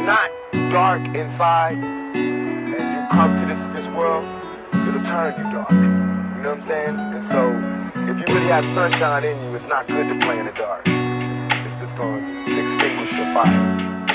you're not dark inside and you come to this world, it'll turn you dark. You know what I'm saying? And so if you really have sunshine in you, it's not good to play in the dark. It's just going to extinguish your fire.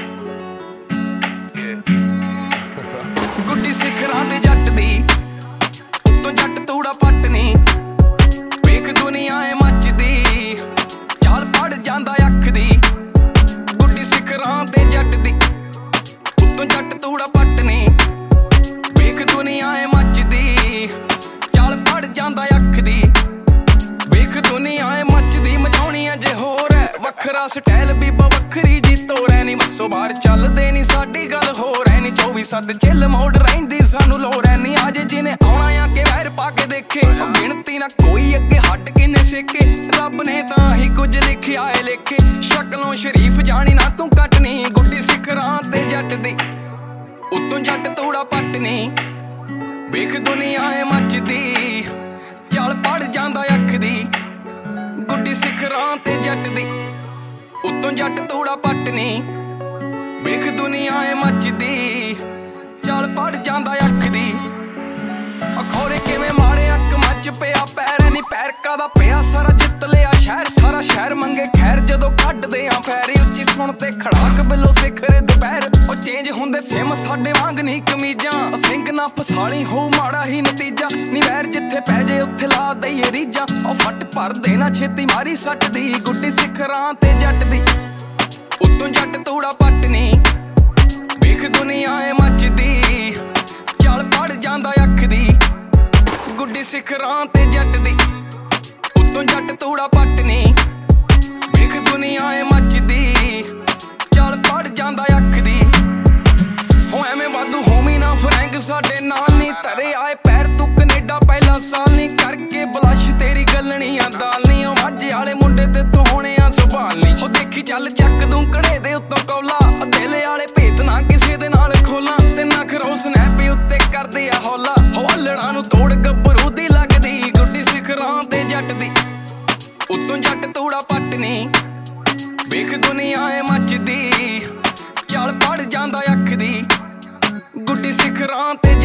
ਗੁੱਡੀ ਸਿਖਰਾਂ ਤੇ ਜੱਟ ਦੀ ਉੱਤੋਂ ਜੱਟ ਤੂੜਾ ਪੱਟ ਨੀ ਵੇਖ ਦੁਨੀਆ ਏ ਮੱਚਦੀ ਚਾਲ ਪੜ ਜਾਂਦਾ ਅੱਖ ਦੀ ਗੁੱਡੀ ਸਿਖਰਾਂ ਤੇ ਜੱਟ ਦੀ ਉੱਤੋਂ ਜੱਟ ਤੂੜਾ ਪੱਟ ਨੀ ਵੇਖ ਦੁਨੀਆ ਏ ਮੱਚਦੀ ਚਾਲ ਪੜ ਜਾਂਦਾ ਅੱਖ ਦੀ ਵੇਖ ਦੁਨੀਆ ਏ ਮੱਚਦੀ ਮਚਾਉਣੀ ਅਜੇ ਹੋਰ ਐ ਵੱਖਰਾ ਸਟਾਈਲ ਬੀਬਾ ਵੱਖਰੀ ਜੀ ਤੋਰ ਐ ਨੀ ਬੱਸੋ ਬਾਹਰ ਚੱਲਦੇ ਨੀ ਸਾਡੀ ਗੱਲ ਹੋਰ ਐ ਨੀ 24/7 ਚਿੱਲ ਮੋੜ ਰਹਿੰਦੀ ਸਾਨੂੰ ਲੋੜ ਐ ਨੀ ਅੱਜ ਜਿਹਨੇ ਆਉਣਾ ਆ ਕੇ ਵੈਰ ਪਾ ਕੇ ਦੇਖੇ ਗਿਣਤੀ ਨਾ ਕੋਈ ਅੱਗੇ ਹੱਟ ਕਿੰਨੇ ਸੇਕੇ ਰੱਬ ਨੇ ਤਾਂ ਹੀ ਕੁਝ ਲਿਖਿਆ ਏ ਲੇਖੇ ਸ਼ਕਲੋਂ ਸ਼ਰੀਫ ਜਾਣੀ ਨਾ ਤੂੰ ਕੱਟਣੀ ਗੁੱਡੀ ਸਿਖਰਾਂ ਤੇ ਜੱਟ ਦੀ ਉੱਤੋਂ ਜੱਟ ਤੂੜਾ ਪੱਟਣੀ ਵੇਖ ਦੁਨੀਆ ਏ ਮੱਚਦੀ ਚੱਲ ਪੜ ਜਾਂਦਾ ਅੱਖ ਦੀ ਗੁੱਡੀ ਸਿਖਰਾਂ ਤੇ ਜੱਟ ਦੀ ਉੱਤੋਂ ਜੱਟ ਤੂੜਾ ਪੱਟਣੀ ਵੇਖ ਦੁਨੀਆ ਏ ਮੱਚਦੀ ਚੱਲ ਪੜ ਜਾਂਦਾ ਅੱਖ ਦੀ ਅਖੌਰੇ ਕਿਵੇਂ ਮਾੜੇ ਅੱਖ ਮੱਚ ਪਿਆ ਪੈਰ ਨੀ ਪੈਰ ਕਾਦਾ ਪਿਆ ਸਾਰਾ ਜਿੱਤ ਲਿਆ ਸ਼ਹਿਰ ਸਾਰਾ ਸ਼ਹਿਰ ਮੰਗੇ ਖੈਰ ਜਦੋਂ ਕੱਢਦੇ ਆ ਪੈਰੀ ਉੱਚੀ ਸੁਣ ਤੇ ਖੜਾਕ ਬਿੱਲੋ ਸਿਖਰ ਦੁਪਹਿਰ ਉਹ ਚੇਂਜ ਹੁੰਦੇ ਸਿਮ ਸਾਡੇ ਵਾਂਗ ਨੀ ਕਮੀਜ਼ਾਂ ਸਿੰਘ ਨਾ ਫਸਾਲੀ ਹੋ ਮਾੜਾ ਹੀ ਨਤੀਜਾ ਨੀ ਵੈਰ ਜਿੱਥੇ ਪੈ ਜੇ ਉੱਥੇ ਲਾ ਦਈਏ ਰੀਜਾਂ ਉਹ ਫੱਟ ਭਰ ਦੇਣਾ ਛੇਤੀ ਮਾਰੀ ਸੱਟ ਦੀ ਗੁੱਡੀ ਸਿਖਰਾਂ ਤੇ ਜੱਟ ਦੀ ਉੱਤੋਂ ਜੱਟ ਤੂੜਾ ਪੱਟਣੀ ਵੇਖ ਦੁਨੀਆ ਏ ਮੱਚਦੀ ਚੱਲ ਪੜ ਜਾਂਦਾ ਅੱਖ ਦੀ ਗੁੱਡੀ ਸਿਖਰਾਂ ਤੇ ਜੱਟ ਦੀ ਉੱਤੋਂ ਜੱਟ ਤੂੜਾ ਪੱਟਣੀ ਵੇਖ ਦੁਨੀਆ ਏ ਮੱਚਦੀ ਚੱਲ ਪੜ ਜਾਂਦਾ ਅੱਖ ਦੀ ਹੋ ਐਵੇਂ ਵਾਧੂ ਹੋਮੀ ਨਾ ਫਰੈਂਕ ਸਾਡੇ ਨਾਲ ਨੀ ਧਰੇ ਆਏ ਪੈਰ ਤੂੰ ਕੈਨੇਡਾ ਪਹਿਲਾ ਸਾਲ ਨੀ ਕਰਕੇ ਬਲਸ਼ ਤੇਰੀ ਗੱਲਣੀ ਆ ਦਾਲ ਨੀ ਉਹ ਮਾਝੇ ਵਾਲੇ ਮੁੰਡੇ ਤੇ ਤੂੰ ਹੋਣੇ ਆ ਸੰਭਾਲ ਨੀ ਉਹ ਦੇਖੀ ਚੱਲ ਚੱਕ ਦੂੰ ਕੜੇ ਦੇ ਉੱਤੋਂ ਕੌਲਾ ਦਿਲ ਵਾਲੇ ਭੇਤ ਨਾ ਕਿਸੇ ਦੇ ਨਾਲ ਖੋਲਾਂ ਤੇ ਨਾ ਖਰੋ ਸਨੈਪ ਉੱਤੇ ਕਰਦੇ ਆ ਹੌਲਾ ਹੌਲੜਾਂ ਨੂੰ ਤੋੜ ਗੱਭਰੂ ਦੀ ਲੱਗਦੀ ਗੁੱਡੀ ਸਿਖਰਾਂ ਤੇ ਜੱਟ ਦੀ ਉੱਤੋਂ ਜੱਟ ਤੂੜਾ ਪੱਟਣੀ ਵੇਖ ਦੁਨੀਆ ਏ ਮੱਚਦੀ ਚੱਲ ਪੜ ਜਾਂਦਾ ਅੱਖ ਦੀ ਗੁੱਡੀ ਸਿਖਰਾਂ ਤੇ